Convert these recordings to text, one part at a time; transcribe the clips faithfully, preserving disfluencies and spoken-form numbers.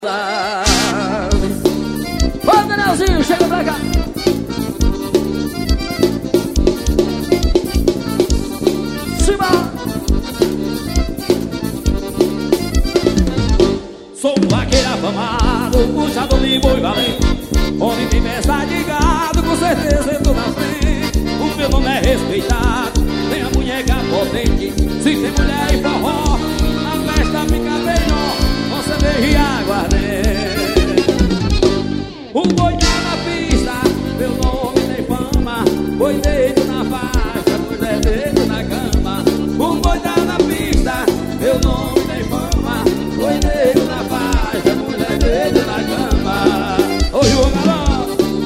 Ô, Danielzinho, chega pra cá. Simba. Sou um vaqueiro afamado, puxador de boi valente. Onde tem festa de gado, com certeza eu tô na frente. O meu nome é respeitado, tem a munheca potente. Se tem mulher e forró, a festa fica melhor com cerveja e aguardente. O boi tá na pista, meu nome tem fama. Boi deito na faixa, mulher deito na cama. O boi tá na pista, meu nome tem fama. Boi deito na faixa, mulher deito na cama. Ô João Galão,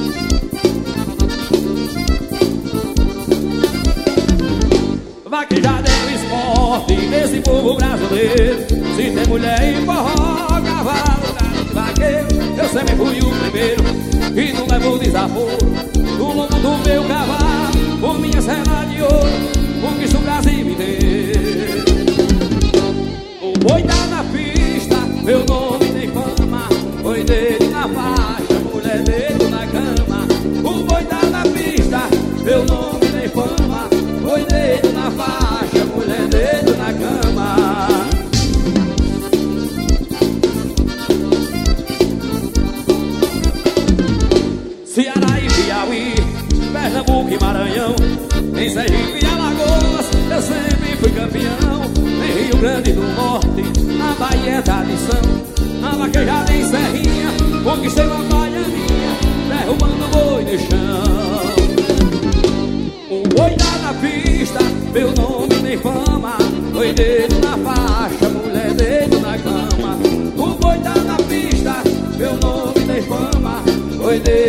vaquejada é o esporte desse povo brasileiro. Se tem mulher em forró, cavalo, gato, vaqueiro, eu sempre fui o primeiro e não levo desaforo. No lombo do meu cavalo, por minha serra de ouro, conquisto o Brasil inteiro. O boi tá na pista, meu nome tem fama. Boi dele na faixa, mulher dele na cama. O boi tá na pista, meu nome tem fama. Boi dele na faixa, mulher dele na cama. Ceará e Piauí, Pernambuco e Maranhão, em Sergipe e Alagoas, eu sempre fui campeão. Em Rio Grande do Norte, na Bahia é tradição. Na vaquejada em Serrinha, conquistei uma palha minha, derrubando o boi no chão. O boi tá na pista, meu nome tem fama. Boi dedo na faixa, mulher dedo na cama. O boi tá na pista, meu nome tem fama. Boi dedo